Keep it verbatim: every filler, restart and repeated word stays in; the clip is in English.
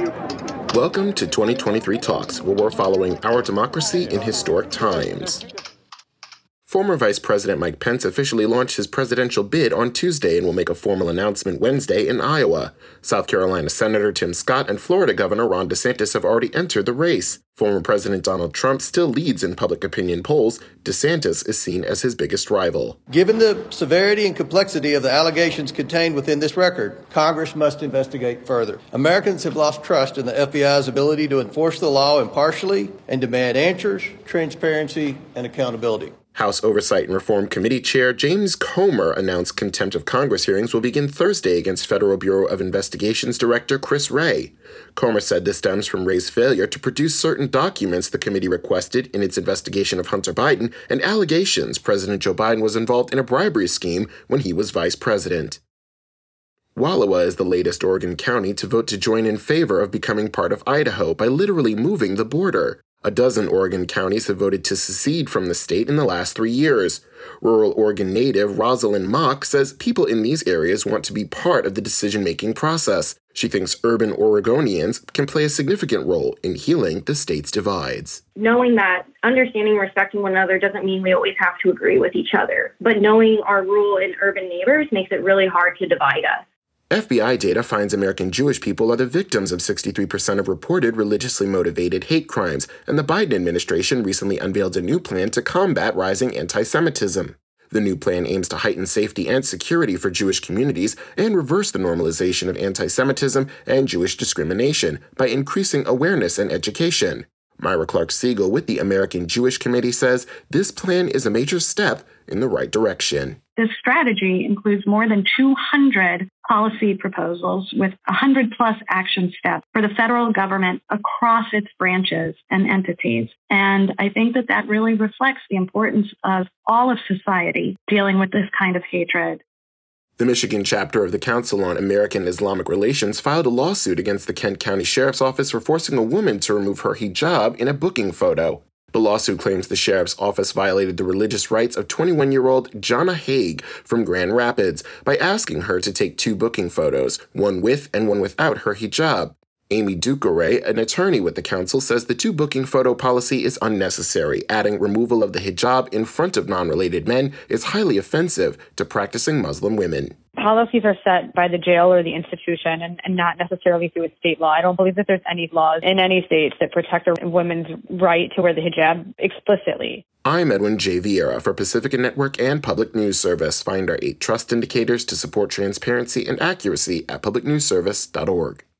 Welcome to twenty twenty-three Talks, where we're following our democracy in historic times. Former Vice President Mike Pence officially launched his presidential bid on Tuesday and will make a formal announcement Wednesday in Iowa. South Carolina Senator Tim Scott and Florida Governor Ron DeSantis have already entered the race. Former President Donald Trump still leads in public opinion polls. DeSantis is seen as his biggest rival. Given the severity and complexity of the allegations contained within this record, Congress must investigate further. Americans have lost trust in the F B I's ability to enforce the law impartially and demand answers, transparency, and accountability. House Oversight and Reform Committee Chair James Comer announced contempt of Congress hearings will begin Thursday against Federal Bureau of Investigations Director Chris Wray. Comer said this stems from Wray's failure to produce certain documents the committee requested in its investigation of Hunter Biden and allegations President Joe Biden was involved in a bribery scheme when he was vice president. Wallowa is the latest Oregon county to vote to join in favor of becoming part of Idaho by literally moving the border. A dozen Oregon counties have voted to secede from the state in the last three years. Rural Oregon native Rosalind Mock says people in these areas want to be part of the decision-making process. She thinks urban Oregonians can play a significant role in healing the state's divides. Knowing that understanding and respecting one another doesn't mean we always have to agree with each other, but knowing our rural and urban neighbors makes it really hard to divide us. F B I data finds American Jewish people are the victims of sixty-three percent of reported religiously motivated hate crimes, and the Biden administration recently unveiled a new plan to combat rising anti-Semitism. The new plan aims to heighten safety and security for Jewish communities and reverse the normalization of anti-Semitism and Jewish discrimination by increasing awareness and education. Myra Clark Siegel with the American Jewish Committee says this plan is a major step in the right direction. This strategy includes more than two hundred policy proposals with one hundred plus action steps for the federal government across its branches and entities. And I think that that really reflects the importance of all of society dealing with this kind of hatred. The Michigan chapter of the Council on American Islamic Relations filed a lawsuit against the Kent County Sheriff's Office for forcing a woman to remove her hijab in a booking photo. The lawsuit claims the sheriff's office violated the religious rights of twenty-one-year-old Jonna Haig from Grand Rapids by asking her to take two booking photos, one with and one without her hijab. Amy Ducoray, an attorney with the council, says the two booking photo policy is unnecessary, adding removal of the hijab in front of non-related men is highly offensive to practicing Muslim women. Policies are set by the jail or the institution and, and not necessarily through a state law. I don't believe that there's any laws in any states that protect a woman's right to wear the hijab explicitly. I'm Edwin J. Vieira for Pacifica Network and Public News Service. Find our eight trust indicators to support transparency and accuracy at public news service dot org.